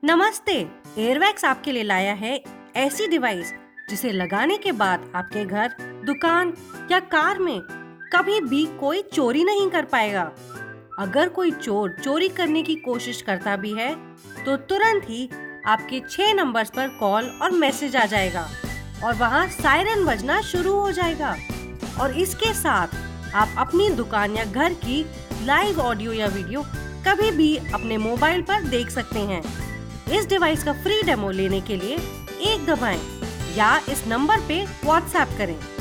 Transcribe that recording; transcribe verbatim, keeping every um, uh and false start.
नमस्ते। एयरवैक्स आपके लिए लाया है ऐसी डिवाइस जिसे लगाने के बाद आपके घर, दुकान या कार में कभी भी कोई चोरी नहीं कर पाएगा। अगर कोई चोर चोरी करने की कोशिश करता भी है तो तुरंत ही आपके छह नंबर्स पर कॉल और मैसेज आ जाएगा और वहाँ सायरन बजना शुरू हो जाएगा। और इसके साथ आप अपनी दुकान या घर की लाइव ऑडियो या वीडियो कभी भी अपने मोबाइल पर देख सकते हैं। इस डिवाइस का फ्री डेमो लेने के लिए एक दबाएं या इस नंबर पे व्हाट्सएप करें।